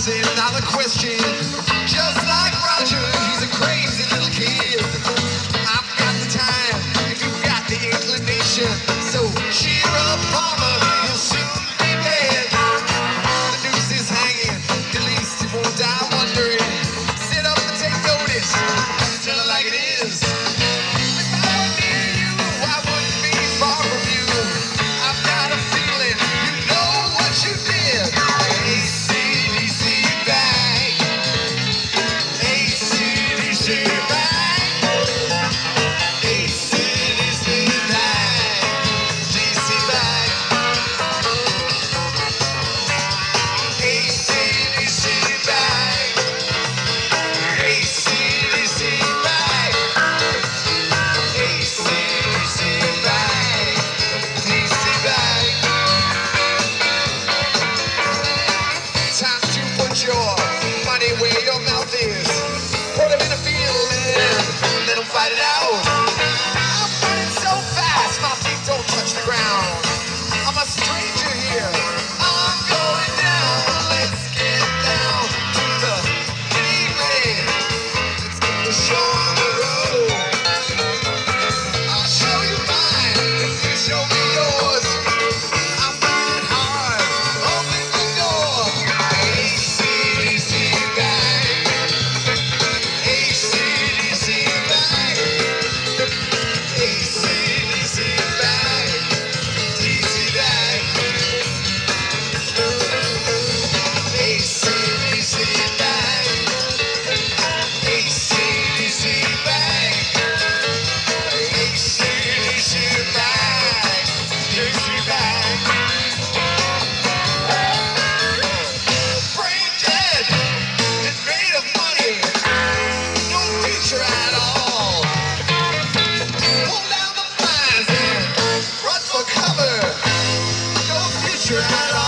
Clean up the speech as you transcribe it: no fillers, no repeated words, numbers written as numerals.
Answer not the question. Just like Roger, he's a crazy little kid. I've got the time if you've got the inclination. So cheer up, Palmer, you'll soon be dead. The noose is hanging, at least you won't die wondering. Sit up and take notice, tell it like it is. If I were near you, I wouldn't be far from you. I've got a feeling you know what you did. AC/DC bang, AC/DC bang, AC/DC bang, DC bang, AC/DC bang, AC/DC bang, AC/DC bang, DC bang. Time to put your money where your mouth is. Put them in the field and let them fight it out. I'm running so fast, my feet don't touch the ground. I'm a stranger here. I'm going down. Let's get down to the nitty-gritty. Let's get the show on the road. I'll show you mine if you show me yours. I'm moving hard. Open the door. AC/DC bang. AC/DC bang. AC/DC bang. DC bang. AC/DC bang. AC/DC bang. AC/DC bang. DC bang. Brain dead and made of money. No future at all. Pull down the blinds and run for cover. No future at all.